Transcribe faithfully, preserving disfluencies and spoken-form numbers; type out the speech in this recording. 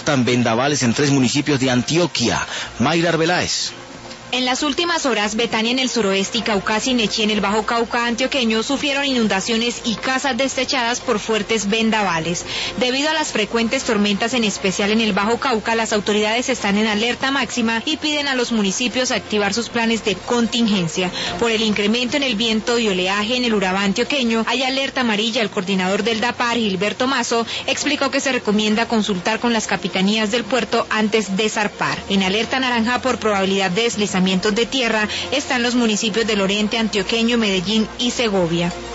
desatan vendavales en tres municipios de Antioquia. Mayra Arbeláez. En las últimas horas, Betania en el suroeste y Caucasia y Nechí en el Bajo Cauca antioqueño sufrieron inundaciones y casas desechadas por fuertes vendavales. Debido a las frecuentes tormentas, en especial en el Bajo Cauca, las autoridades están en alerta máxima y piden a los municipios activar sus planes de contingencia. Por el incremento en el viento y oleaje en el Urabá antioqueño, hay alerta amarilla. El coordinador del DAPAR, Gilberto Mazo, explicó que se recomienda consultar con las capitanías del puerto antes de zarpar. En alerta naranja por probabilidad de deslizamiento de tierra están los municipios del oriente antioqueño, Medellín y Segovia.